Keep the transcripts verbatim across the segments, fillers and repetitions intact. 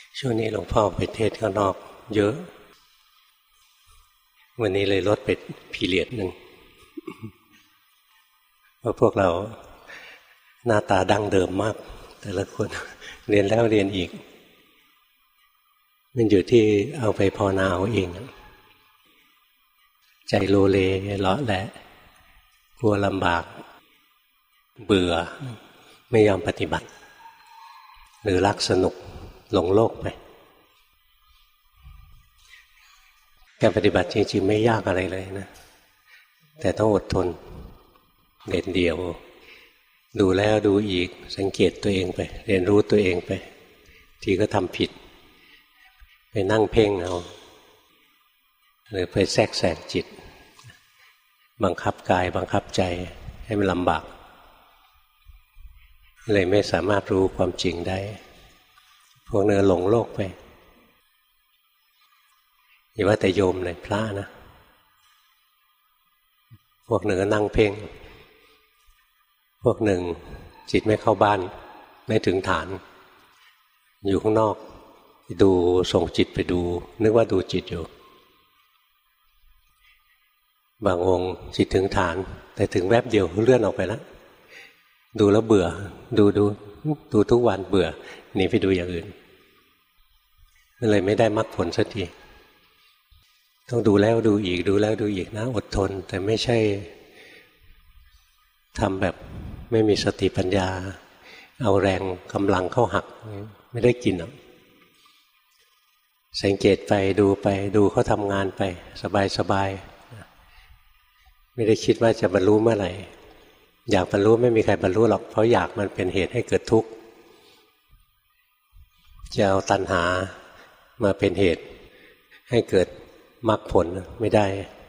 ช่วงนี้หลวงพ่อไปเทศข้างนอกเยอะวันนี้เลยลดไปพีเรียดหนึ่งเพราะพวกเราหน้าตาดั้งเดิมมากแต่ละคนเรียนแล้วเรียนอีกมันอยู่ที่เอาไปภาวนาเอาเองใจโลเลเลาะแหละกลัวลำบากเบื่อไม่ยอมปฏิบัติหรือรักสนุกหลงโลกไปการปฏิบัติจริงๆไม่ยากอะไรเลยนะแต่ต้องอดทนเด็ดเดี่ยวดูแล้วดูอีกสังเกตตัวเองไปเรียนรู้ตัวเองไปทีก็ทำผิดไปนั่งเพ่งเอาหรือไปแทรกแซงจิตบังคับกายบังคับใจให้มันลำบากเลยไม่สามารถรู้ความจริงได้พวกเนื้อหลงโลกไปอย่าว่าแต่โยมเลยพระนะพวกหนึ่งก็นั่งเพ่งพวกหนึ่งจิตไม่เข้าบ้านไม่ถึงฐานอยู่ข้างนอกดูส่งจิตไปดูนึกว่าดูจิตอยู่บางองค์จิตถึงฐานแต่ถึงแวบเดียวเลื่อนออกไปแล้วดูแล้วเบื่อดูดูดูทุกวันเบื่อหนีไปดูอย่างอื่นเลยไม่ได้มรรคผลสักทีต้องดูแล้วดูอีกดูแล้วดูอีกนะอดทนแต่ไม่ใช่ทำแบบไม่มีสติปัญญาเอาแรงกำลังเข้าหักไม่ได้กินหรอกสังเกตไปดูไปดูเขาทำงานไปสบายสบายไม่ได้คิดว่าจะบรรลุเมื่อไหร่อยากบรรลุไม่มีใครบรรลุหรอกเพราะอยากมันเป็นเหตุให้เกิดทุกข์จะเอาตัณหามาเป็นเหตุให้เกิดมรรคผลไม่ได้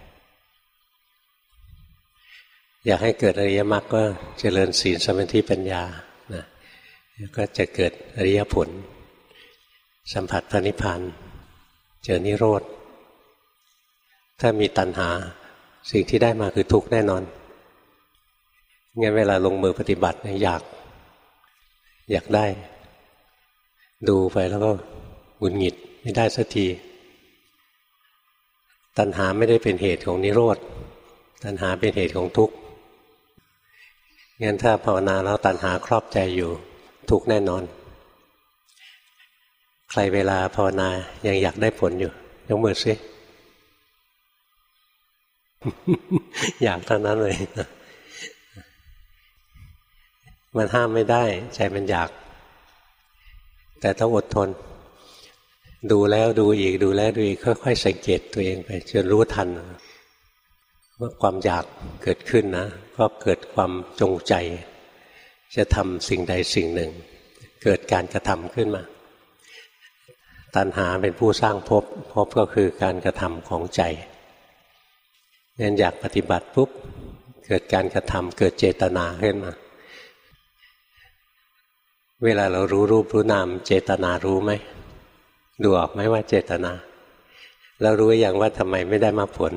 อยากให้เกิดอริยมรรคก็เจริญศีลสมาธิปัญญานะก็จะเกิดอริยผลสัมผัสพระนิพพานเจอนิโรธถ้ามีตัณหาสิ่งที่ได้มาคือทุกข์แน่นอนงั้นเวลาลงมือปฏิบัติอยากอยากได้ดูไปแล้วก็หงุดหงิดไม่ได้สักทีตัณหาไม่ได้เป็นเหตุของนิโรธตัณหาเป็นเหตุของทุกข์งั้นถ้าภาวนาแล้วตัณหาครอบใจอยู่ทุกข์แน่นอนใครเวลาภาวนายังอยากได้ผลอยู่ยกมือสิอยากเท่านั้นเลยมันห้ามไม่ได้ใจมันอยากแต่ต้องอดทนดูแล้วดูอีกดูแล้วดูอีกค่อยๆสังเกตตัวเองไปจนรู้ทันว่าความอยากเกิดขึ้นนะก็เกิดความจงใจจะทำสิ่งใดสิ่งหนึ่งเกิดการกระทำขึ้นมาตัณหาเป็นผู้สร้างภพภพก็คือการกระทำของใจงั้นอยากปฏิบัติปุ๊บเกิดการกระทำเกิดเจตนาขึ้นมาเวลาเรารู้รูปรู้นามเจตนารู้ไหมดูออกไหมว่าเจตนาแล้วรู้อย่างว่าทำไมไม่ได้มาผล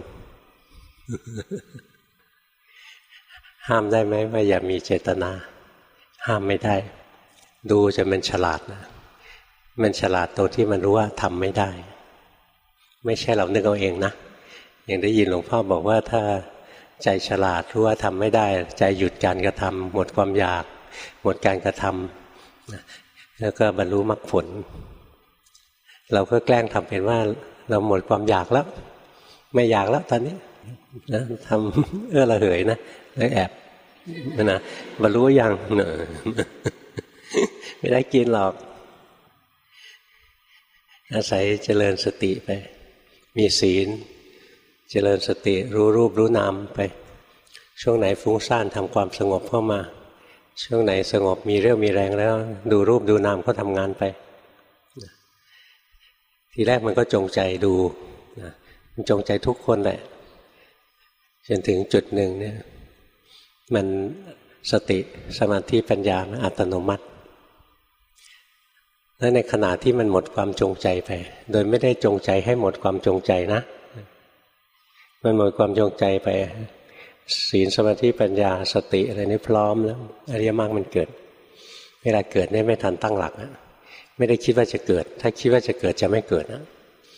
ห้ามได้ไหมว่าอย่ามีเจตนาห้ามไม่ได้ดูจะมันฉลาดนะมันฉลาดตรงที่มันรู้ว่าทำไม่ได้ไม่ใช่เรานึกเอาเองนะอย่างได้ยินหลวงพ่อบอกว่าถ้าใจฉลาดรู้ว่าทำไม่ได้ใจหยุดการกระทำหมดความอยากหมดการกระทำแล้วก็บรรลุมรรคผลเราก็แกล้งทำเป็นว่าเราหมดความอยากแล้วไม่อยากแล้วตอนนี้นะทำเอื้อระเหยนะแล้วแอบนะบรรลุยังเนอะไม่ได้กินหรอกอาศัยเจริญสติไปมีศีลเจริญสติรู้รูปรู้นามไปช่วงไหนฟุ้งซ่านทำความสงบเข้ามาช่วงไหนสงบมีเรี่ยวมีแรงแล้วดูรูปดูนามเขาทำงานไปทีแรกมันก็จงใจดูมันจงใจทุกคนแหละจนถึงจุดหนึ่งเนี่ยมันสติสมาธิปัญญามันอัตโนมัติและในขณะที่มันหมดความจงใจไปโดยไม่ได้จงใจให้หมดความจงใจนะมันหมดความจงใจไปศีลสมาธิปัญญาสติอะไรนี่พร้อมแล้วอริยมรรคมันเกิดเวลาเกิดเนี่ยไม่ทันตั้งหลักนะไม่ได้คิดว่าจะเกิดถ้าคิดว่าจะเกิดจะไม่เกิดนะ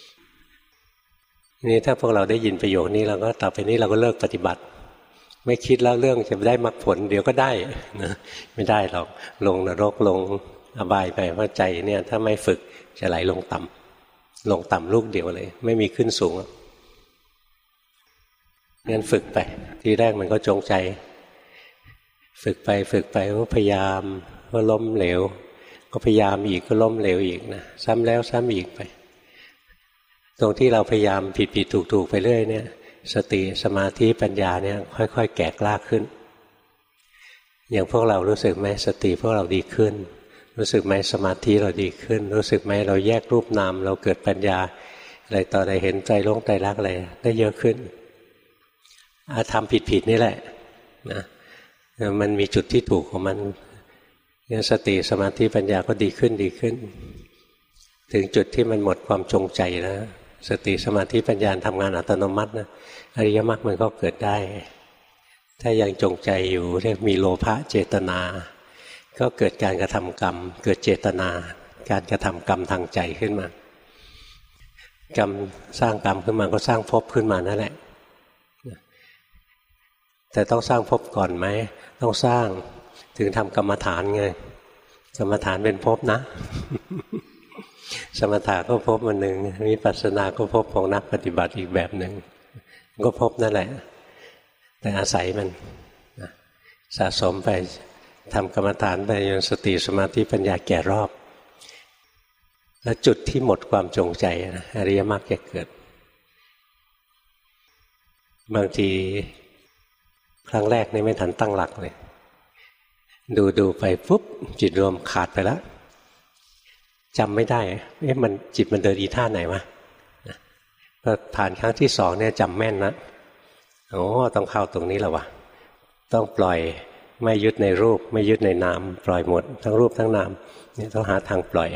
นี่ถ้าพวกเราได้ยินประโยคนี้เราก็ต่อไปนี้เราก็เลิกปฏิบัติไม่คิดแล้วเรื่องจะได้มรรคผลเดี๋ยวก็ได้นะไม่ได้หรอกลงนรกลงอบายไปเพราะใจเนี่ยถ้าไม่ฝึกจะไหลลงต่ำลงต่ำลูกเดียวเลยไม่มีขึ้นสูงงั้นฝึกไปทีแรกมันก็จงใจฝึกไปฝึกไปก็พยายามก็ล้มเหลวก็พยายามอีกก็ล้มเหลวอีกนะซ้ำแล้วซ้ำอีกไปตรงที่เราพยายามผิดผิดถูกถูกไปเรื่อยเนี่ยสติสมาธิปัญญาเนี่ยค่อยๆแก่กล้าขึ้นอย่างพวกเรารู้สึกไหมสติพวกเราดีขึ้นรู้สึกไหมสมาธิเราดีขึ้นรู้สึกไหมเราแยกรูปนามเราเกิดปัญญาอะไรต่ออะไรเห็นใจลงใจรักอะไรได้เยอะขึ้นอาทำผิดๆนี่แหละนะมันมีจุดที่ถูกของมันเนี่ยสติสมาธิปัญญาก็ดีขึ้นดีขึ้นถึงจุดที่มันหมดความจงใจนะสติสมาธิปัญญาทำงานอัตโนมัตินะอริยมรรคมันก็เกิดได้ถ้ายังจงใจอยู่เรียกมีโลภะเจตนาก็เกิดการกระทำกรรมเกิดเจตนาการกระทำกรรมทางใจขึ้นมากรรมสร้างกรรมขึ้นมาก็สร้างภพขึ้นมานั่นแหละแต่ต้องสร้างภพก่อนไหมต้องสร้างถึงทำกรรมฐานไงกรรมฐานเป็นภพนะ สมถะก็ภพมันหนึ่งวิปัสสนาก็ภพของนักปฏิบัติอีกแบบหนึ่งก็ภพนั่นแหละแต่อาศัยมันสะสมไปทำกรรมฐานไปจนสติสมาธิปัญญาแก่รอบแล้วจุดที่หมดความจงใจนะอริยมรรคจะเกิดบางทีครั้งแรกนี่ไม่ทันตั้งหลักเลยดูดูไปปุ๊บจิตรวมขาดไปแล้วจำไม่ได้เอ๊ะมันจิตมันเดินอีท่าไหนวะพอผ่านครั้งที่สองเนี่ยจำแม่นนะโอ้ต้องเข้าตรงนี้แล้ววะต้องปล่อยไม่ยึดในรูปไม่ยึดในนามปล่อยหมดทั้งรูปทั้งนามเนี่ยต้องหาทางปล่อย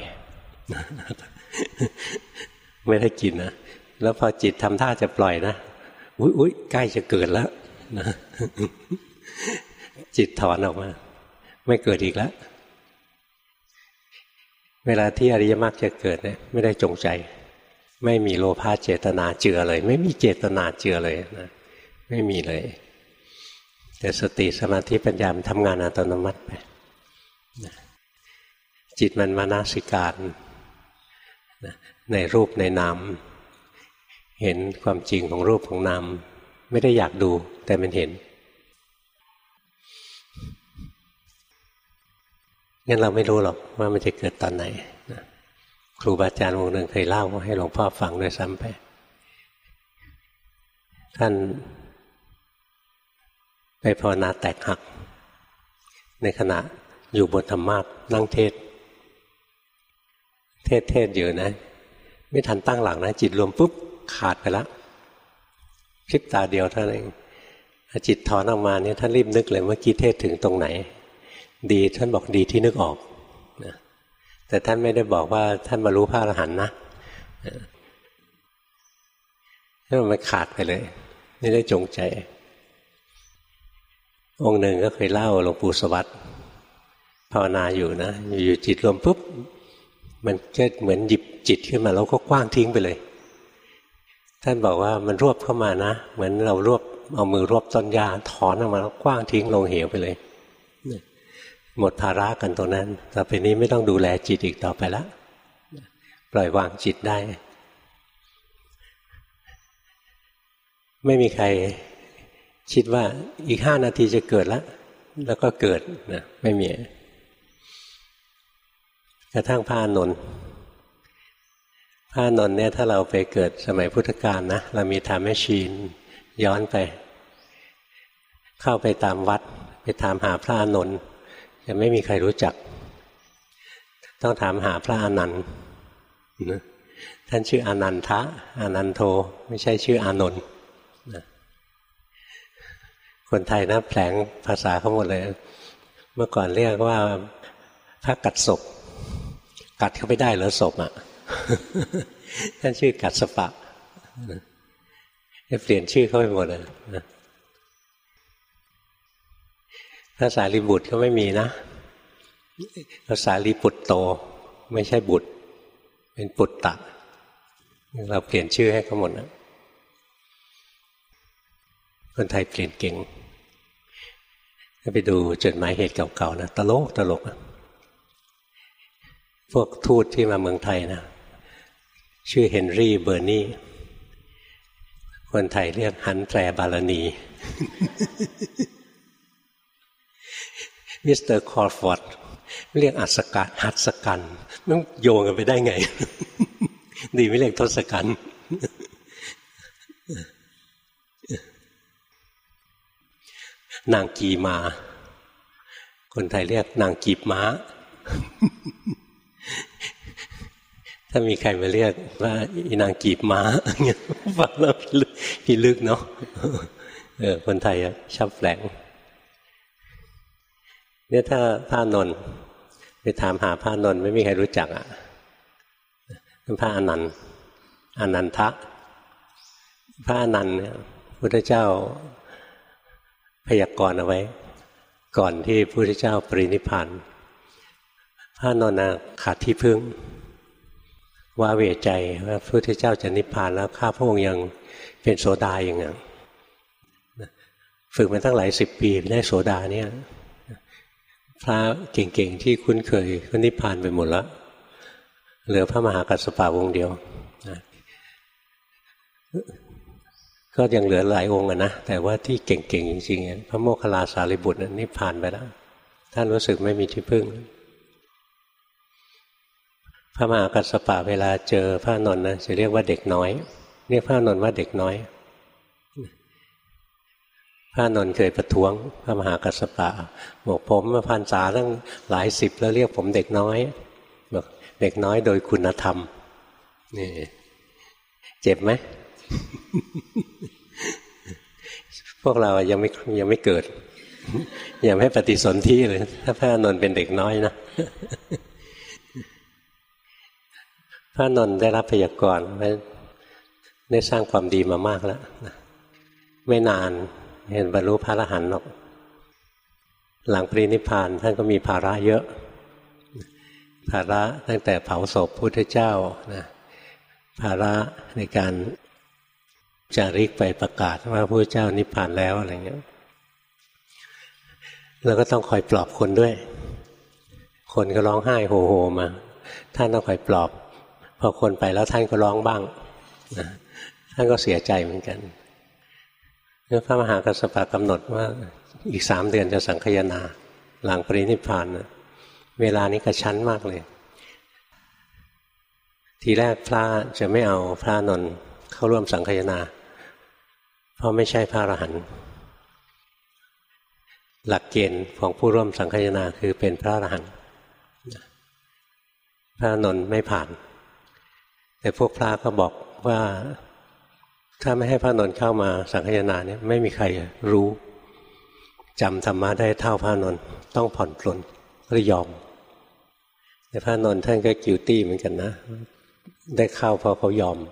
ไม่ได้กินนะแล้วพอจิตทำท่าจะปล่อยนะอุ๊ยอุ๊ยใกล้จะเกิดแล้วนะจิตถอนออกมาไม่เกิดอีกแล้วเวลาที่อริยมรรคจะเกิดเนี่ยไม่ได้จงใจไม่มีโลภะเจตนาเจือเลยไม่มีเจตนาเจือเลยนะไม่มีเลยแต่สติสมาธิปัญญามันทำงานอัตโนมัติไปจิตมันมนสิการในรูปในนามเห็นความจริงของรูปของนามไม่ได้อยากดูแต่มันเห็นงั้นเราไม่รู้หรอกว่ามันจะเกิดตอนไหนนะครูบาอาจารย์องค์หนึ่งเคยเล่าให้หลวงพ่อฟังด้วยซ้ำไปท่านไปภาวนาแตกหักในขณะอยู่บนธรรมาสน์นั่งเทศเทศเทศอยู่นะไม่ทันตั้งหลักนะจิตรวมปุ๊บขาดไปแล้วพริบตาเดียวเท่านั้นเองจิตถอนออกมาเนี่ยท่านรีบนึกเลยเมื่อกี้เทศถึงตรงไหนดีท่านบอกดีที่นึกออกนะแต่ท่านไม่ได้บอกว่าท่านบรรลุพระอรหันต์นะท่านมันขาดไปเลยไม่ได้จงใจองค์หนึ่งก็เคยเล่าหลวงปู่สวัสดิ์ภาวนาอยู่นะอยู่จิตรวมปุ๊บมันก็เหมือนหยิบจิตขึ้นมาแล้วก็กว้างทิ้งไปเลยท่านบอกว่ามันรวบเข้ามานะเหมือนเรารวบเอามือรวบต้นหญ้าถอนออกมาแล้วกว้างทิ้งลงเหวไปเลยหมดภาระกันตรงนั้นต่อไปนี้ไม่ต้องดูแลจิตอีกต่อไปแล้วปล่อยวางจิตได้ไม่มีใครคิดว่าอีกห้านาทีจะเกิดแล้วแล้วก็เกิดนะไม่มีกระทั่งพระอานนท์พระอานนท์เนี่ยถ้าเราไปเกิดสมัยพุทธกาลนะเรามีไทม์แมชชีนย้อนไปเข้าไปตามวัดไปถามหาพระอานนท์จะไม่มีใครรู้จักต้องถามหาพระอนันต์ท่านชื่ออนันทะอนันโทไม่ใช่ชื่ออานนท์คนไทยนะแผลงภาษาเขาหมดเลยเมื่อก่อนเรียกว่าพระกัดศพกัดเข้าไปได้เหรอศพอ่ะ ท่านชื่อกัดสปะเปลี่ยนชื่อเข้าไปหมดเลยภาษาลีบุตรก็ไม่มีนะภาษาลีปุตโตไม่ใช่บุตรเป็นปุตตะเราเปลี่ยนชื่อให้เขาหมดนะคนไทยเปลี่ยนเก่งถ้าไปดูจดหมายเหตุเก่าๆนะตลกตลกพวกทูตที่มาเมืองไทยนะชื่อเฮนรี่เบอร์นีคนไทยเรียกฮันแตรบาลานี มิสเตอร์คอร์ฟอร์ดเรียกอัศกัณฐ์หัตถกันมันโยงกันไปได้ไง ดีไม่เรียกทศกัณฐ์นางกีมาคนไทยเรียกนางกีบม้า ถ้ามีใครมาเรียกว่าอีนางกีบม้าเงี้ยฟังแล้วพี่ลึกเนาะเออคนไทยชอบแฝงเนี่ยถ้าพระนนท์ไปถามหาพระนนท์ไม่มีใครรู้จักอ่ะพระอนันต์อนันทะพระอนันต์เนี่ยพุทธเจ้าพยากรณ์เอาไว้ก่อนที่พระพุทธเจ้าปรินิพพานพระนนท์ขาดที่พึ่งว่าเวใจว่าพระพุทธเจ้าจะนิพพานแล้วข้าพระองค์ยังเป็นโสดาอย่างเงี้ยฝึกมาตั้งหลายสิบปีได้โสดาเนี่ยพระเก่งๆที่คุ้นเคยก็นิพพานไปหมดแล้วเหลือพระมหากัสสปะองค์เดียวนะก็ยังเหลือหลายองค์อะนะแต่ว่าที่เก่งๆจริงๆพระโมคคัลลาสารีบุตรนิพพานไปแล้วท่านรู้สึกไม่มีที่พึ่งพระมหากัสสปะเวลาเจอพระนนท์นะจะเรียกว่าเด็กน้อยเรียกพระนนท์ว่าเด็กน้อยพระนนท์เคยประท้วงพระมหากัสสปะบอกผมมาพรรษาตั้งหลายสิบแล้วเรียกผมเด็กน้อยบอกเด็กน้อยโดยคุณธรรมนี่เจ็บไหม พวกเรายังไม่ยังไม่เกิด ยังไม่ปฏิสนธิเลยถ้าพระนนท์เป็นเด็กน้อยนะพระนนท์ได้รับพยากรณ์ได้สร้างความดีมามากแล้วไม่นานเห็นบรรลุพระอรหันต์หรอกหลังปรินิพพานท่านก็มีภาระเยอะภาระตั้งแต่เผาศพพุทธเจ้านะภาระในการจาริกไปประกาศว่าพระพุทธเจ้านิพพานแล้วอะไรเงี้ยแล้วก็ต้องคอยปลอบคนด้วยคนก็ร้องไห้โฮโฮมาท่านต้องคอยปลอบพอคนไปแล้วท่านก็ร้องบ้างนะท่านก็เสียใจเหมือนกันพระมหากัสสปะกำหนดว่าอีกสามเดือนจะสังคายนาหลังปรินิพพานนะเวลานี้กระชั้นมากเลยทีแรกพระจะไม่เอาพระนนท์เข้าร่วมสังคายนาเพราะไม่ใช่พระอรหันต์หลักเกณฑ์ของผู้ร่วมสังคายนาคือเป็นพระอรหันต์พระนนท์ไม่ผ่านแต่พวกพระก็บอกว่าถ้าไม่ให้พระนนท์เข้ามาสังคายนาเนี่ยไม่มีใครรู้จำธรรมะได้เท่าพระนนท์ต้องผ่อนปลนก็ยอมแต่พระนนท์ท่านก็กิวตี้เหมือนกันนะได้เข้าเพราะเขายอม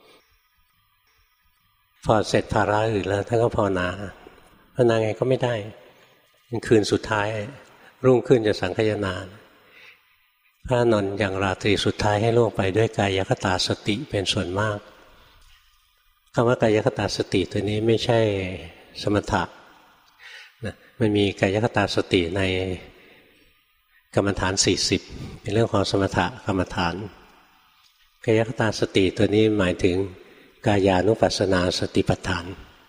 พอเสร็จภาระอื่นแล้วท่านก็ภาวนาภาวนาไงก็ไม่ได้คืนสุดท้ายรุ่งขึ้นจะสังคายนาพระนนท์อย่างราตรีสุดท้ายให้ล่วงไปด้วยกายคตาสติเป็นส่วนมากคำว่ากายคตาสติตัวนี้ไม่ใช่สมถะนะมันมีกายคตาสติในกรรมฐานสี่สิบเป็นเรื่องของสมถะกรรมฐานกายคตาสติตัวนี้หมายถึงกายานุปัสสนาสติปัฏฐาน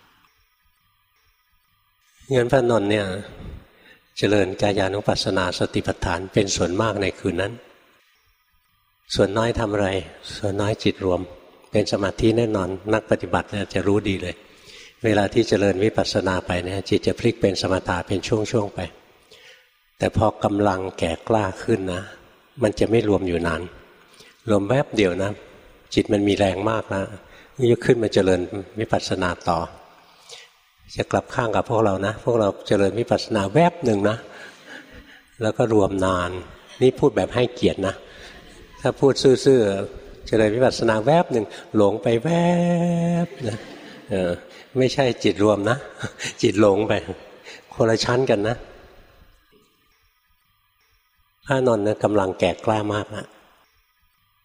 งั้นพระนนท์เนี่ยเจริญกายานุปัสสนาสติปัฏฐานเป็นส่วนมากในคืนนั้นส่วนน้อยทำอะไรส่วนน้อยจิตรวมเป็นสมาธิแน่นอนนักปฏิบัติเนี่ยจะรู้ดีเลยเวลาที่เจริญวิปัสสนาไปเนี่ยจิตจะพลิกเป็นสมถะเป็นช่วงๆไปแต่พอกำลังแก่กล้าขึ้นนะมันจะไม่รวมอยู่นานรวมแวบเดียวนะจิตมันมีแรงมากแล้วนี่จะขึ้นมาเจริญวิปัสสนาต่อจะกลับข้างกับพวกเรานะพวกเราเจริญวิปัสสนาแวบหนึ่งนะแล้วก็รวมนานนี่พูดแบบให้เกียรตินะถ้าพูดซื่อๆเจริญวิปัสสนาแวบหนึ่งหลงไปแวบนะเออไม่ใช่จิตรวมนะจิตหลงไปคนละชั้นกันนะพระนนท์เนี่ยกำลังแก่กล้ามากนะ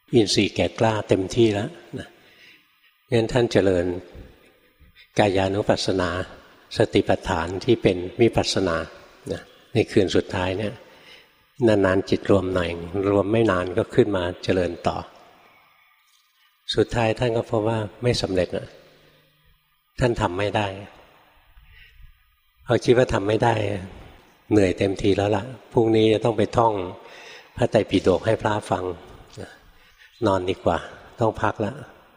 อินทรีย์แก่กล้าเต็มที่แล้วนะงั้นท่านเจริญกายานุปัสสนาสติปัฏฐานที่เป็นวิปัสสนานะในคืนสุดท้ายเนี่ยนานๆจิตรวมหน่อยรวมไม่นานก็ขึ้นมาเจริญต่อสุดท้ายท่านก็พบว่าไม่สำเร็จนะท่านทำไม่ได้เขาคิดว่าทำไม่ได้เหนื่อยเต็มทีแล้วล่ะพรุ่งนี้จะต้องไปท่องพระไตรปิฎกให้พระฟังนอนดีกว่าต้องพักแล้ว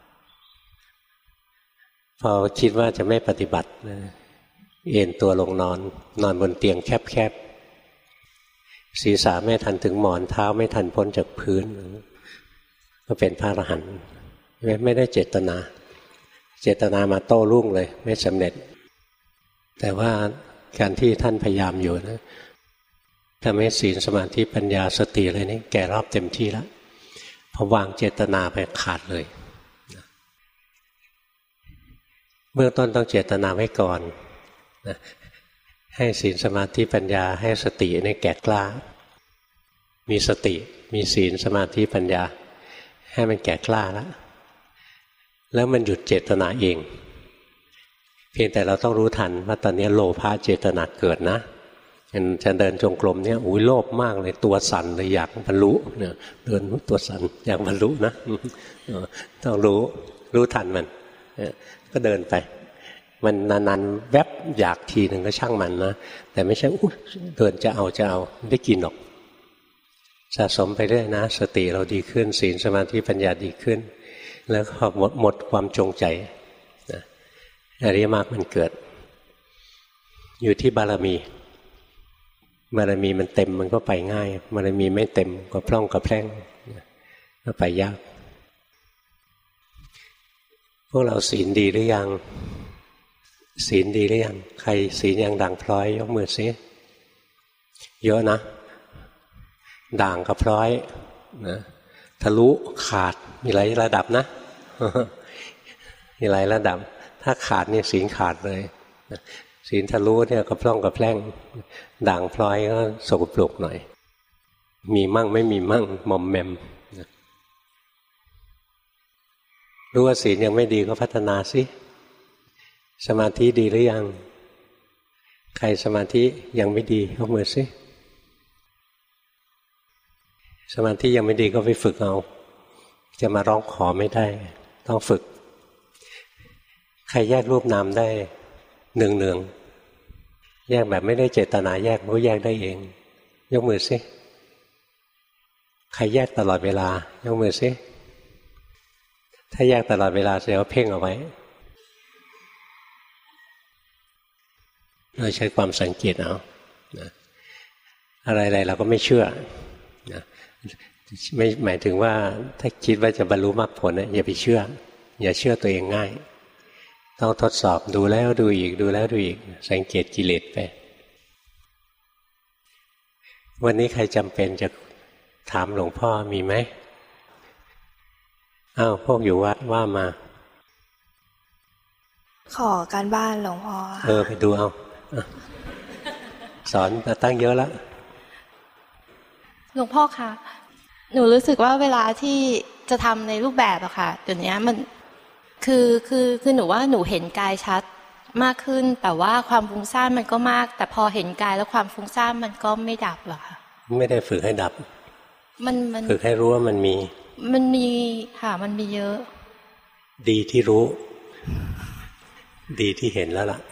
พอคิดว่าจะไม่ปฏิบัติเอนตัวลงนอนนอนบนเตียงแคบๆศีรษะไม่ทันถึงหมอนเท้าไม่ทันพ้นจากพื้นก็เป็นพระอรหันต์ไม่ได้เจตนาเจตนามาโต้รุ่งเลยไม่สำเร็จแต่ว่าการที่ท่านพยายามอยู่นะทำให้ศีลสมาธิปัญญาสติอะไรนี้แก่รอบเต็มที่แล้วพอวางเจตนาไปขาดเลยเบื้องต้นต้องเจตนาไว้ก่อนนะให้ศีลสมาธิปัญญาให้สติเนี่ยแก่กล้ามีสติมีศีลสมาธิปัญญาให้มันแก่กล้าแล้วแล้วมันหยุดเจตนาเองเพียงแต่เราต้องรู้ทันว่าตอนนี้โลภะเจตนาเกิดนะจะเดินจงกรมเนี่ยอุ้ยโลภมากเลยตัวสั่นเลยอยากบรรลุเนี่ยเดินตัวสั่นอยากบรรลุนะต้องรู้รู้ทันมันก็เดินไปมันนานๆแวบอยากทีหนึ่งก็ช่างมันนะแต่ไม่ใช่อุ้ยเดินจะเอาจะเอาได้กินหรอกสะสมไปเรื่อยนะสติเราดีขึ้นศีลสมาธิปัญญาดีขึ้นแล้วพอหมดหมดความจงใจนะอริยมรรคมันเกิดอยู่ที่บารมีบารมีมันเต็มมันก็ไปง่ายบารมีไม่เต็มก็พร่องกระแพร่งก็ไปยากพวกเราศีลดีหรือยังศีลดีหรือยังใครศีลยังด่างพร้อยยกมือซิเยอะนะด่างกับพร้อยนะทะลุขาดมีหลายระดับนะมีหลายระดับถ้าขาดเนี่ยศีลขาดเลยศีลทะลุเนี่ยกระพร่องกระแพร่งด่างพร้อยก็สกปรกหน่อยมีมั่งไม่มีมั่งมอมแมมรู้ว่าศีลยังไม่ดีก็พัฒนาสิสมาธิดีหรือยังใครสมาธิยังไม่ดียกมือสิสมาธิยังไม่ดีก็ไปฝึกเอาจะมาร้องขอไม่ได้ต้องฝึกใครแยกรูปนามได้เนืองเนืองแยกแบบไม่ได้เจตนาแยกมันก็แยกได้เองยกมือสิใครแยกตลอดเวลายกมือสิถ้าแยกตลอดเวลาแสดงว่าเพ่งเอาไว้เราใช้ความสังเกตเอานะอะไรๆเราก็ไม่เชื่อนะไม่หมายถึงว่าถ้าคิดว่าจะบรรลุมรรคผลนะอย่าไปเชื่ออย่าเชื่อตัวเองง่ายต้องทดสอบดูแล้วดูอีกดูแล้วดูอีกสังเกตกิเลสไปวันนี้ใครจำเป็นจะถามหลวงพ่อมีไหมอ้าวพวกอยู่วัดว่ามาขอการบ้านหลวงพ่อเออไปดูเอาสอนมาตั้งเยอะแล้วหลวงพ่อคะหนูรู้สึกว่าเวลาที่จะทำในรูปแบบอะค่ะเดี๋ยวนี้มันคือคือคือหนูว่าหนูเห็นกายชัดมากขึ้นแต่ว่าความฟุ้งซ่านมันก็มากแต่พอเห็นกายแล้วความฟุ้งซ่านมันก็ไม่ดับหรอคะไม่ได้ฝึกให้ดับมันมันฝึกให้รู้ว่ามันมีมันมีค่ะมันมีเยอะดีที่รู้ดีที่เห็นแล้วล่ะ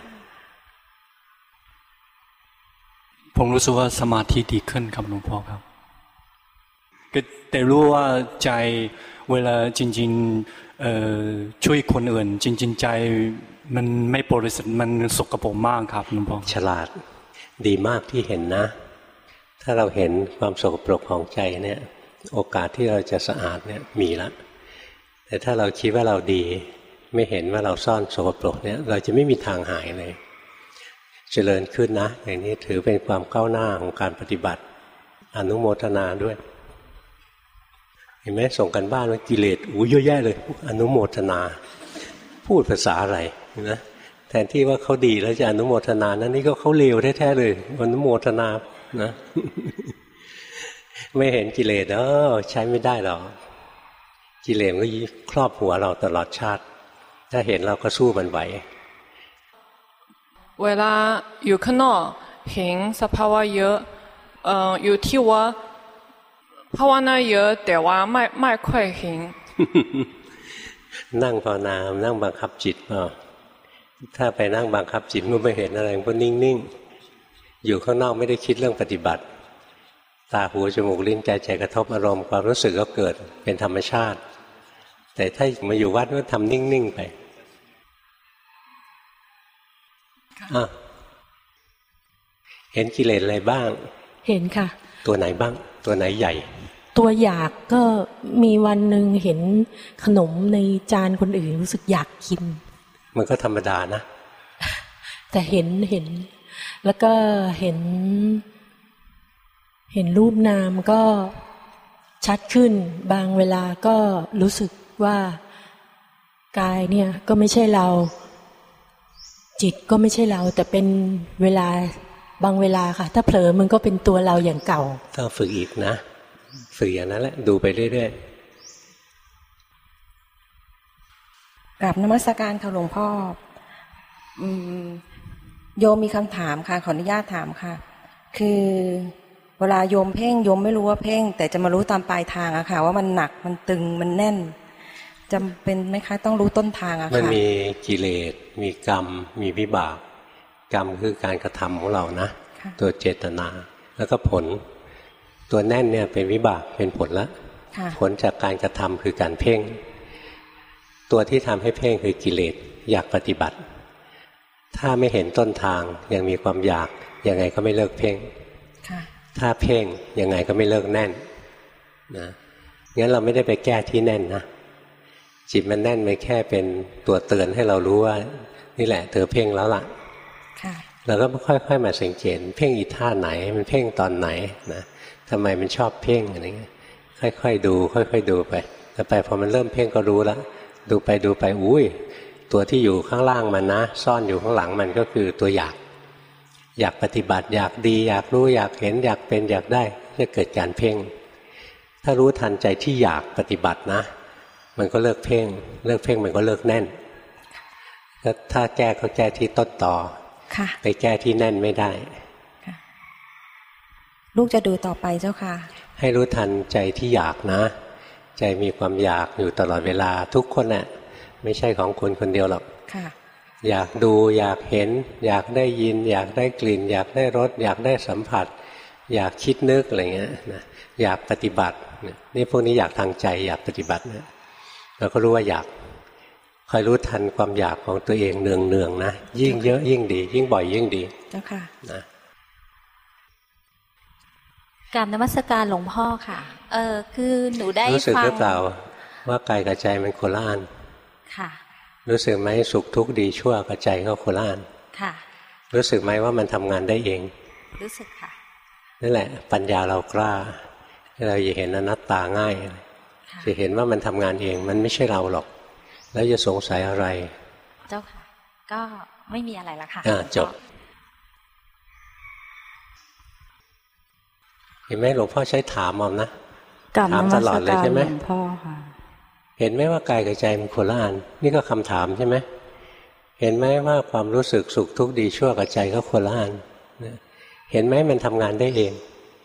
ผมรู้สึกว่าสมาธิดีขึ้นครับหลวงพ่อครับก็แต่รู้ว่าใจเวลาจริงๆช่วยคนอื่นจริงๆใจมันไม่บริสุทธิ์มันสกปรกมากครับหลวงพ่อฉลาดดีมากที่เห็นนะถ้าเราเห็นความสกปรกของใจเนี่ยโอกาสที่เราจะสะอาดเนี่ยมีแล้วแต่ถ้าเราคิดว่าเราดีไม่เห็นว่าเราซ่อนสกปรกเนี่ยเราจะไม่มีทางหายเลยเจริญขึ้นนะอย่างนี้ถือเป็นความก้าวหน้าของการปฏิบัติอนุโมทนาด้วยเห็นไหมส่งกันบ้านว่ากิเลสอู้เยอะแยะเลยอนุโมทนาพูดภาษาอะไรนะแทนที่ว่าเขาดีแล้วจะอนุโมทนานั่นนี่ก็เขาเลวแท้ๆเลยอนุโมทนานะไม่เห็นกิเลสเออใช้ไม่ได้หรอกกิเลสก็ครอบหัวเราตลอดชาติถ้าเห็นเราก็สู้มันไหวเวลาอยู่ข้างนอกเห็นสภาวะเยอะเอ่ออยู่ที่ว่าภาวนาเยอะแต่ว่าไม่ไม่ค่อยเห็นนั่งภาวนานั่งบังคับจิตเปล่าถ้าไปนั่งบังคับจิตมันไม่เห็นอะไรมันก็นิ่งๆอยู่ข้างนอกไม่ได้คิดเรื่องปฏิบัติตาหูจมูกลิ้นใจใจกระทบอารมณ์ความรู้สึกก็เกิดเป็นธรรมชาติแต่ถ้ามาอยู่วัดก็ทำนิ่งๆไปอ่ะเห็นกิเลสอะไรบ้างเห็นค่ะตัวไหนบ้างตัวไหนใหญ่ตัวอยากก็มีวันหนึ่งเห็นขนมในจานคนอื่นรู้สึกอยากกินมันก็ธรรมดานะแต่เห็นเห็นแล้วก็เห็นเห็นรูปนามก็ชัดขึ้นบางเวลาก็รู้สึกว่ากายเนี่ยก็ไม่ใช่เราจิตก็ไม่ใช่เราแต่เป็นเวลาบางเวลาค่ะถ้าเผลอมันก็เป็นตัวเราอย่างเก่าต้องฝึกอีกนะฝึกอย่างนั้นแหละดูไปเรื่อยๆกราบนมัสการค่ะหลวงพ่อโยมมีคำถามค่ะขออนุญาตถามค่ะคือเวลาโยมเพ่งโยมไม่รู้ว่าเพ่งแต่จะมารู้ตามปลายทางอะค่ะว่ามันหนักมันตึงมันแน่นจำเป็นไหมคะต้องรู้ต้นทางอะค่ะมันมีกิเลสมีกรรมมีวิบากกรรมคือการกระทำของเรานะตัวเจตนาแล้วก็ผลตัวแน่นเนี่ยเป็นวิบากเป็นผลละผลจากการกระทำคือการเพ่งตัวที่ทำให้เพ่งคือกิเลสอยากปฏิบัติถ้าไม่เห็นต้นทางยังมีความอยากยังไงก็ไม่เลิกเพ่งถ้าเพ่งยังไงก็ไม่เลิกแน่นนะงั้นเราไม่ได้ไปแก้ที่แน่นนะจิตมันแน่นไปแค่เป็นตัวเตือนให้เรารู้ว่านี่แหละเธอเพ่งแล้วล่ะเราก็ค่อยๆมาสังเกตเพ่งอีท่าไหนมันเพ่งตอนไหนนะทำไมมันชอบเพ่งอะไรเงี้ยค่อยๆดูค่อยๆดูไปแต่ไปพอมันเริ่มเพ่งก็รู้แล้วดูไปดูไปอุ้ยตัวที่อยู่ข้างล่างมันนะซ่อนอยู่ข้างหลังมันก็คือตัวอยากอยากปฏิบัติอยากดีอยากรู้อยากเห็นอยากเป็นอยากได้จะเกิดการเพ่งถ้ารู้ทันใจที่อยากปฏิบัตินะมันก็เลิกเพ่งเลิกเพ่งมันก็เลิกแน่นถ้าแก้ก็แก้ที่ต้นต่อไปแก้ที่แน่นไม่ได้ลูกจะดูต่อไปเจ้าค่ะให้รู้ทันใจที่อยากนะใจมีความอยากอยู่ตลอดเวลาทุกคนน่ะไม่ใช่ของคุณคนเดียวหรอกอยากดูอยากเห็นอยากได้ยินอยากได้กลิ่นอยากได้รสอยากได้สัมผัสอยากคิดนึกอะไรเงี้ยนะอยากปฏิบัตินี่พวกนี้อยากทางใจอยากปฏิบัตินะเราก็รู้ว่าอยากคอยรู้ทันความอยากของตัวเองเนืองๆนะยิ่งเยอะยิ่งดียิ่งบ่อยยิ่งดีเจ้าค่ะนะกราบนมัสการหลวงพ่อค่ะเออคือหนูได้ฟังรู้สึกหรือเปล่าว่ากายกับใจมันโคละอันค่ะรู้สึกไหมสุขทุกข์ดีชั่วกับใจก็โคละอันค่ะรู้สึกไหมว่ามันทำงานได้เองรู้สึกค่ะนั่นแหละปัญญาเรากล้าเราจะเห็นอนัตตาง่ายจะเห็นว่ามันทำงานเองมันไม่ใช่เราหรอกแล้วจะสงสัยอะไรเจ้าค่ะก็ไม่มีอะไรละค่ะอ่าจบเห็นไหมหลวงพ่อใช้ถามเอานะถามตลอดเลยใช่ไหมหลวงพ่อค่ะเห็นไหมว่ากายกับใจมันคนละอันนี่ก็คำถามใช่ไหมเห็นไหมว่าความรู้สึกสุขทุกข์ดีชั่วกับใจก็คนละอันเห็นไหมมันทำงานได้เอง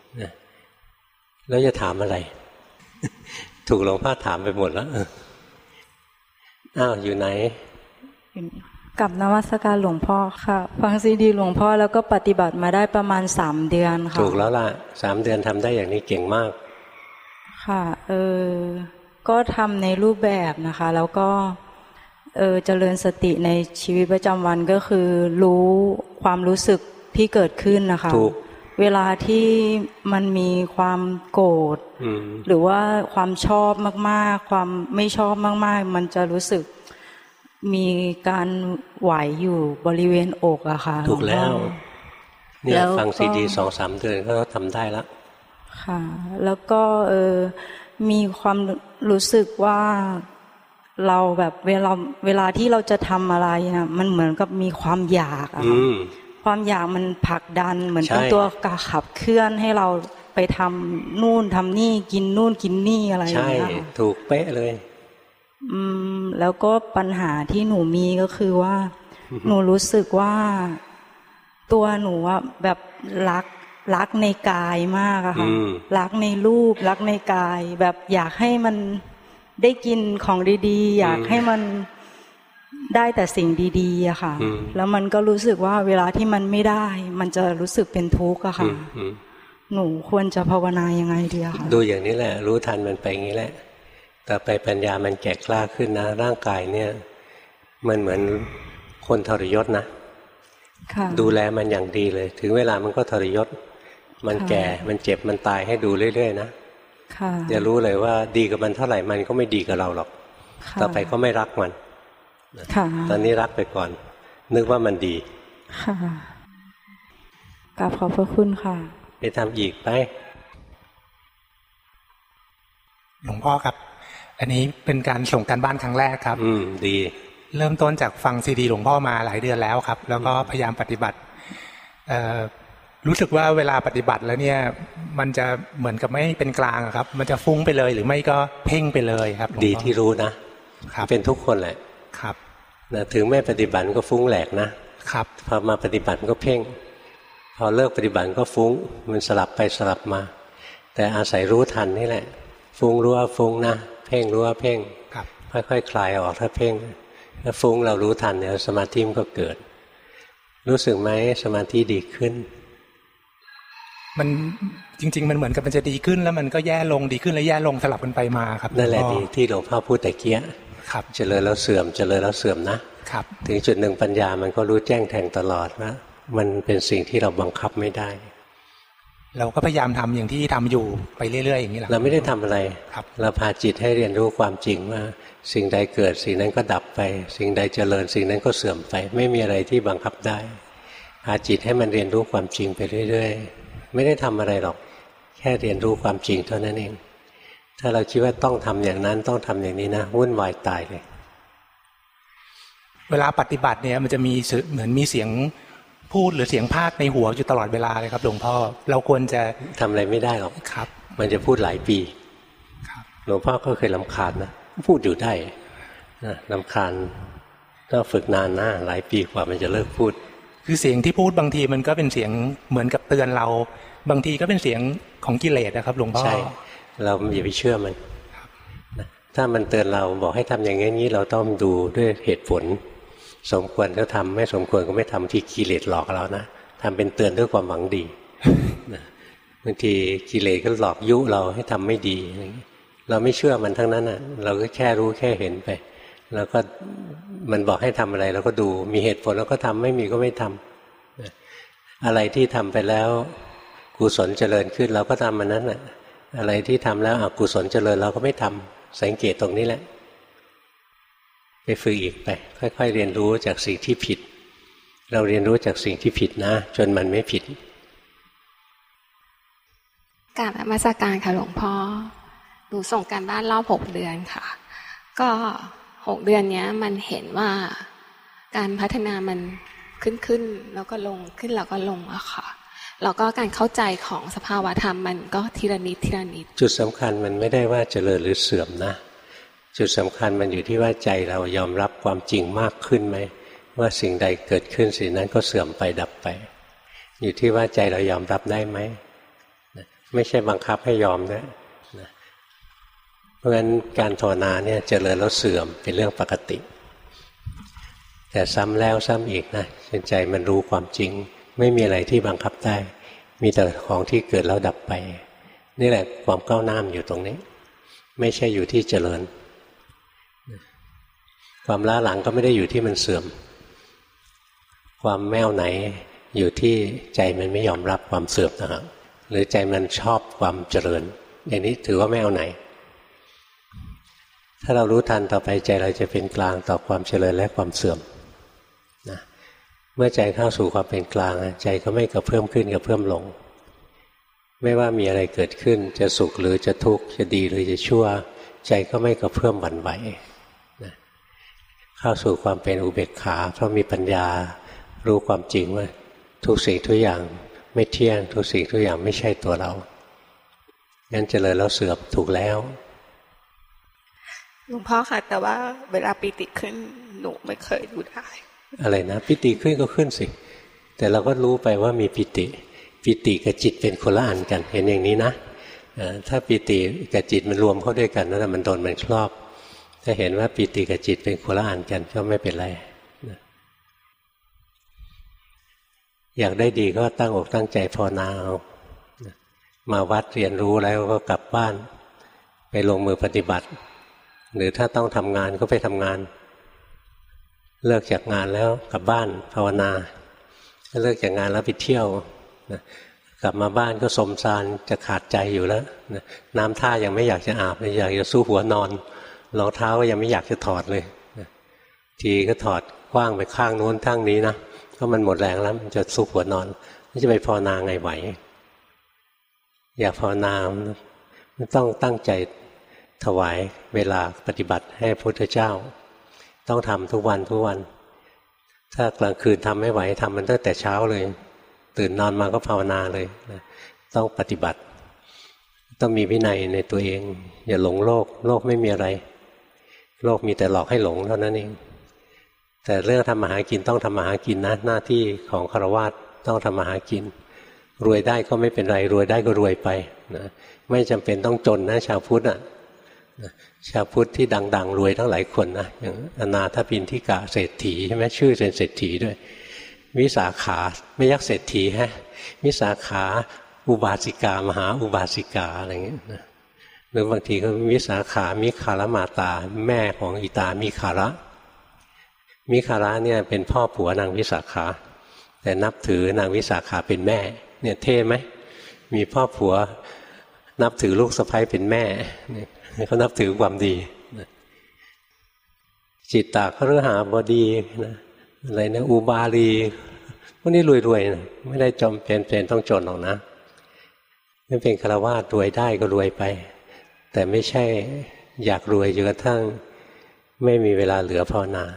แล้วจะถามอะไรถูกหลวงพ่อถามไปหมดแล้วอ้าวอยู่ไหนกับนมัสการหลวงพ่อค่ะฟังซีดีหลวงพ่อแล้วก็ปฏิบัติมาได้ประมาณสามเดือนค่ะถูกแล้วล่ะสามเดือนทำได้อย่างนี้เก่งมากค่ะเออก็ทำในรูปแบบนะคะแล้วก็เออเจริญสติในชีวิตประจำวันก็คือรู้ความรู้สึกที่เกิดขึ้นนะคะเวลาที่มันมีความโกรธหรือว่าความชอบมากๆความไม่ชอบมากๆมันจะรู้สึกมีการไหวอยู่บริเวณอกอะค่ะถูกแล้วเนี่ยฟังซีดีสองสามเดือนก็ทำได้แล้วค่ะแล้วก็เออมีความรู้สึกว่าเราแบบเวลาเวลาที่เราจะทำอะไรนะมันเหมือนกับมีความอยากอะค่ะความอยากมันผลักดันเหมือนเป็นตัวกระขับเคลื่อนให้เราไปทำนู่นทำนี่กินนู่นกินนี่อะไรอย่างเงี้ยใช่ถูกเป๊ะเลยอืมแล้วก็ปัญหาที่หนูมีก็คือว่า หนูรู้สึกว่าตัวหนูอะแบบรักรักในกายมากอะค่ะรักในรูปรักในกายแบบอยากให้มันได้กินของดีๆอยากให้มันได้แต่สิ่งดีๆอะค่ะแล้วมันก็รู้สึกว่าเวลาที่มันไม่ได้มันจะรู้สึกเป็นทุกข์อะค่ะหนูควรจะภาวนายังไงดีอะค่ะดูอย่างนี้แหละรู้ทันมันไปอย่างนี้แหละต่อไปปัญญามันแก่กล้าขึ้นนะร่างกายเนี่ยมันเหมือนคนทรยศนะดูแลมันอย่างดีเลยถึงเวลามันก็ทรยศมันแก่มันเจ็บมันตายให้ดูเรื่อยๆนะอย่ารู้เลยว่าดีกับมันเท่าไหร่มันก็ไม่ดีกับเราหรอกต่อไปก็ไม่รักมันตอนนี้รักไปก่อนนึกว่ามันดีค่ะกราบขอบพระคุณค่ะไปทำอีกไปหลวงพ่อครับอันนี้เป็นการส่งการบ้านครั้งแรกครับอืมดีเริ่มต้นจากฟังซีดีหลวงพ่อมาหลายเดือนแล้วครับแล้วก็พยายามปฏิบัติรู้สึกว่าเวลาปฏิบัติแล้วเนี่ยมันจะเหมือนกับไม่เป็นกลางครับมันจะฟุ้งไปเลยหรือไม่ก็เพ่งไปเลยครับดีที่รู้นะครับเป็นทุกคนแหละครับนะถึงไม่ปฏิบัติก็ฟุ้งแหลกนะครับพอมาปฏิบัติก็เพ่งพอเลิกปฏิบัติก็ฟุ้งมันสลับไปสลับมาแต่อาศัยรู้ทันนี่แหละฟุ้งรู้ว่าฟุ้งนะเพ่งรู้ว่าเพ่งค่อยๆ ค, คลายออกถ้าเพ่งถ้าฟุ้งเรารู้ทันเนี่ยสมาธิมันก็เกิดรู้สึกไหมสมาธิดีขึ้นมันจริงๆมันเหมือนกับมันจะดีขึ้นแล้วมันก็แย่ลงดีขึ้นแล้วแย่ลงสลับกันไปมาครับนั่นแหละดีที่หลวงพ่อพูดแต่เกี้ยครับเจริญแล้วเสื่อมเจริญแล้วเสื่อมนะครับถึงจุดหนึ่งปัญญามันก็รู้แจ้งแทงตลอดว่ามันเป็นสิ่งที่เราบังคับไม่ได้เราก็พยายามทำอย่างที่ทำอยู่ไปเรื่อยๆอย่างนี้แหละเราไม่ได้ทำอะไรเราพาจิตให้เรียนรู้ความจริงว่าสิ่งใดเกิดสิ่งนั้นก็ดับไปสิ่งใดเจริญสิ่งนั้นก็เสื่อมไปไม่มีอะไรที่บังคับได้พาจิตให้มันเรียนรู้ความจริงไปเรื่อยๆไม่ได้ทำอะไรหรอกแค่เรียนรู้ความจริงเท่านั้นเองถ้าเราคิดว่าต้องทำอย่างนั้นต้องทำอย่างนี้นะวุ่นวายตายเลยเวลาปฏิบัติเนี่ยมันจะมีเหมือนมีเสียงพูดหรือเสียงพากในหัวอยู่ตลอดเวลาเลยครับหลวงพ่อเราควรจะทำอะไรไม่ได้หรอกครับมันจะพูดหลายปีหลวงพ่อก็เคยรำคาญนะพูดอยู่ได้นะรำคาญต้องฝึกนานนะหลายปีกว่ามันจะเลิกพูดคือเสียงที่พูดบางทีมันก็เป็นเสียงเหมือนกับเตือนเราบางทีก็เป็นเสียงของกิเลสนะครับหลวงพ่อใช่เราอย่าไปเชื่อมันถ้ามันเตือนเราบอกให้ทำอย่างนี้เราต้องดูด้วยเหตุผลสมควรก็ทำไม่สมควรก็ไม่ทำที่กิเลสหลอกเรานะทำเป็นเตือนด้วยความหวังดีบางทีกิเลสก็หลอกยุเราให้ทำไม่ดีเราไม่เชื่อมันทั้งนั้นอ่ะเราก็แค่รู้แค่เห็นไปแล้วก็มันบอกให้ทำอะไรเราก็ดูมีเหตุผลเราก็ทำไม่มีก็ไม่ทำอะไรที่ทำไปแล้วกุศลเจริญขึ้นเราก็ทำมันนั้นแหละอะไรที่ทำแล้วอกุศลเจริญเราก็ไม่ทำสังเกตตรงนี้แหละไปฝึกอีกไปค่อยๆเรียนรู้จากสิ่งที่ผิดเราเรียนรู้จากสิ่งที่ผิดนะจนมันไม่ผิดกราบนมัสการค่ะหลวงพ่อหนูส่งการบ้านรอบหกเดือนค่ะก็หกเดือนนี้มันเห็นว่าการพัฒนามันขึ้นขึ้นแล้วก็ลงขึ้นแล้วก็ลงอะค่ะแล้วก็การเข้าใจของสภาวะธรรมมันก็ทีละนิดทีละนิดจุดสำคัญมันไม่ได้ว่าเจริญหรือเสื่อมนะจุดสำคัญมันอยู่ที่ว่าใจเรายอมรับความจริงมากขึ้นไหมว่าสิ่งใดเกิดขึ้นสิ่งนั้นก็เสื่อมไปดับไปอยู่ที่ว่าใจเรายอมรับได้ไหมไม่ใช่บังคับให้ยอมนะเพราะฉะนั้นการภาวนาเนี่ยเจริญแล้วเสื่อมเป็นเรื่องปกติแต่ซ้ำแล้วซ้ำอีกนะใจมันรู้ความจริงไม่มีอะไรที่บังคับได้มีแต่ของที่เกิดแล้วดับไปนี่แหละความก้าวหน้าอยู่ตรงนี้ไม่ใช่อยู่ที่เจริญความล้าหลังก็ไม่ได้อยู่ที่มันเสื่อมความแม่วไหนอยู่ที่ใจมันไม่ยอมรับความเสื่อมนะครับหรือใจมันชอบความเจริญอย่างนี้ถือว่าแม่วไหนถ้าเรารู้ทันต่อไปใจเราจะเป็นกลางต่อความเจริญและความเสื่อมนะเมื่อใจเข้าสู่ความเป็นกลางใจก็ไม่กระเพิ่มขึ้นกระเพิ่มลงไม่ว่ามีอะไรเกิดขึ้นจะสุขหรือจะทุกข์จะดีหรือจะชั่วใจก็ไม่กระเพิ่มหวั่นไหวนะเข้าสู่ความเป็นอุเบกขาเพราะมีปัญญารู้ความจริงว่าทุกสิ่งทุกอย่างไม่เที่ยงทุกสิ่งทุกอย่างไม่ใช่ตัวเรางั้นเจริญแล้วเสื่อมถูกแล้วหลวงพ่อค่ะแต่ว่าเวลาปีติขึ้นหนูไม่เคยดูได้อะไรนะปิติขึ้นก็ขึ้นสิแต่เราก็รู้ไปว่ามีปิติปิติกับจิตเป็นคนละอันกันเห็นอย่างนี้นะถ้าปิติกับจิตมันรวมเข้าด้วยกันนั่นแหละมันโดนมันครอบถ้าเห็นว่าปิติกับจิตเป็นคนละอันกันก็ไม่เป็นไรอยากได้ดีก็ตั้งอกตั้งใจภาวนาเอามาวัดเรียนรู้แล้วก็กลับบ้านไปลงมือปฏิบัติหรือถ้าต้องทำงานก็ไปทำงานเลิกจากงานแล้วกลับบ้านภาวนาเลิกจากงานแล้วไปเที่ยวกลับมาบ้านก็สมซานจะขาดใจอยู่แล้วน้ำท่ายังไม่อยากจะอาบเลยอยากจะสู้หัวนอนรองเท้าก็ยังไม่อยากจะถอดเลยทีก็ถอดคว้างไปข้างโน้นข้างนี้นะเพราะมันหมดแรงแล้วมันจะสู้หัวนอนไม่จะไปภาวนาไงไหวอยากภาวนามันต้องตั้งใจถวายเวลาปฏิบัติให้พระพุทธเจ้าต้องทำทุกวันทุกวันถ้ากลางคืนทำไม่ไหวทำมันตั้งแต่เช้าเลยตื่นนอนมาก็ภาวนาเลยนะต้องปฏิบัติต้องมีวินัยในตัวเองอย่าหลงโลกโลกไม่มีอะไรโลกมีแต่หลอกให้หลงเท่านั้นเองแต่เรื่องทำมาหากินต้องทำมาหากินนะหน้าที่ของฆราวาสต้องทำมาหากินรวยได้ก็ไม่เป็นไรรวยได้ก็รวยไปนะไม่จำเป็นต้องจนนะชาวพุทธอ่ะชาวพุทธที่ดังๆรวยทั้งหลายคนนะอย่างอนาถปิณฑิกะเศรษฐีใช่ไหมชื่อเป็นเศรษฐีด้วยวิสาขาไม่ยักเศรษฐีฮะวิสาขาอุบาสิกามหาอุบาสิกาอะไรเงี้ยนะหรือบางทีก็วิสาขามิคารมาตาแม่ของอิตามิคาระมิคาระเนี่ยเป็นพ่อผัวนางวิสาขาแต่นับถือนางวิสาขาเป็นแม่เนี่ยเท่ไหมมีพ่อผัวนับถือลูกสะใภ้เป็นแม่เขานับถือความดีจิตตคฤหบดีนะอะไรนะอุบาลีพวกนี้รวยๆนะไม่ได้จำเป็นเป็นต้องจนหรอกนะไม่เป็นฆราวาสรวยได้ก็รวยไปแต่ไม่ใช่อยากรวยจนกระทั่งไม่มีเวลาเหลือภาวนา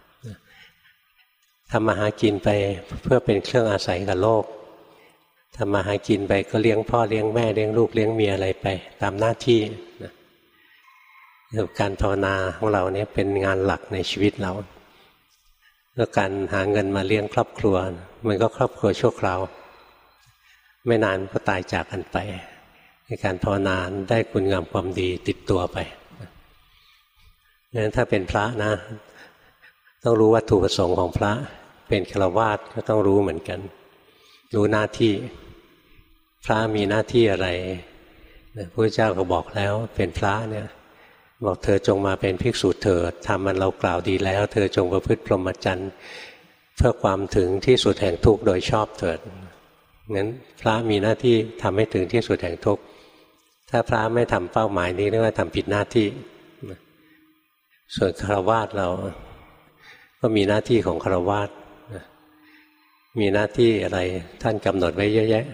ทำมาหากินไปเพื่อเป็นเครื่องอาศัยกับโลกทำมาหากินไปก็เลี้ยงพ่อเลี้ยงแม่เลี้ยงลูกเลี้ยงเมียอะไรไปตามหน้าที่นะการภาวนาของเราเนี่ยเป็นงานหลักในชีวิตเราแล้วการหาเงินมาเลี้ยงครอบครัวมันก็ครอบครัวชั่วคราวไม่นานก็ตายจากกันไปในการภาวนาได้คุณงามความดีติดตัวไปงั้นถ้าเป็นพระนะต้องรู้วัตถุประสงค์ของพระเป็นฆราวาสก็ต้องรู้เหมือนกันรู้หน้าที่พระมีหน้าที่อะไรพระพุทธเจ้าก็บอกแล้วเป็นพระเนี่ยบอกเธอจงมาเป็นภิกษุเถิดทำมันเรากล่าวดีแล้วเธอจงประพฤติพรหมจรรย์เพื่อความถึงที่สุดแห่งทุกข์โดยชอบเถิดงั้นพระมีหน้าที่ทำให้ถึงที่สุดแห่งทุกข์ถ้าพระไม่ทำเป้าหมายนี้เรียกว่าทำผิดหน้าที่ส่วนฆราวาสเราก็มีหน้าที่ของฆราวาสมีหน้าที่อะไรท่านกำหนดไว้เยอะแยะ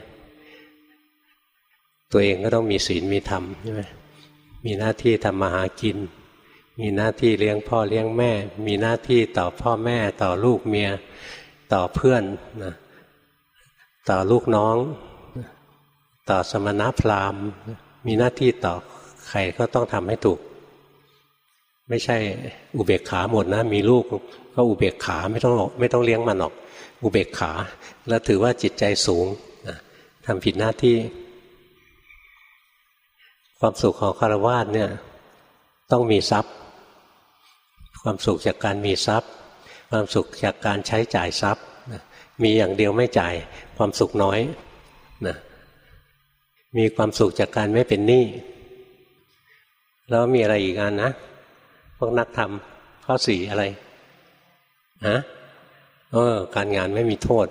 ตัวเองก็ต้องมีศีลมีธรรมใช่ไหมมีหน้าที่ทำมาหากินมีหน้าที่เลี้ยงพ่อเลี้ยงแม่มีหน้าที่ต่อพ่อแม่ต่อลูกเมียต่อเพื่อนนะต่อลูกน้องต่อสมณพราหมณ์มีหน้าที่ต่อใครก็ต้องทำให้ถูกไม่ใช่อุเบกขาหมดนะมีลูกก็อุเบกขาไม่ต้องไม่ต้องเลี้ยงมันหรอกอุเบกขาแล้วถือว่าจิตใจสูงนะทำผิดหน้าที่ความสุขของฆราวาสเนี่ยต้องมีทรัพย์ความสุขจากการมีทรัพย์ความสุขจากการใช้จ่ายทรัพย์มีอย่างเดียวไม่จ่ายความสุขน้อยนะมีความสุขจากการไม่เป็นหนี้แล้วมีอะไรอีกอันนะพวกนักธรรมข้อสี่อะไรฮะเออการงานไม่มีโทษ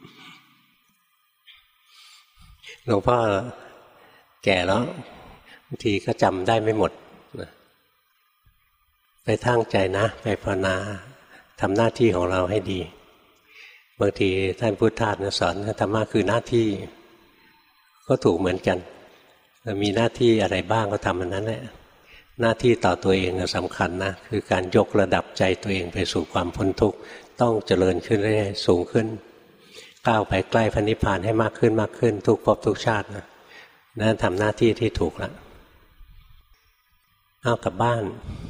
หลวงพ่อแก่แล้วบางทีก็จำได้ไม่หมดนะไปตั้งใจนะไปภาวนาทำหน้าที่ของเราให้ดีบางทีท่านพุทธทาสสอนธรรมะคือหน้าที่ก็ถูกเหมือนกันมีหน้าที่อะไรบ้างก็ทำอันนั้นแหละหน้าที่ต่อตัวเองสำคัญนะคือการยกระดับใจตัวเองไปสู่ความพ้นทุกข์ต้องเจริญขึ้นเรื่อยๆสูงขึ้นก้าวไปใกล้พระนิพพานให้มากขึ้นมากขึ้นทุกภพทุกชาตินะนั่นทำหน้าที่ที่ถูกแล้วเอากลับบ้าน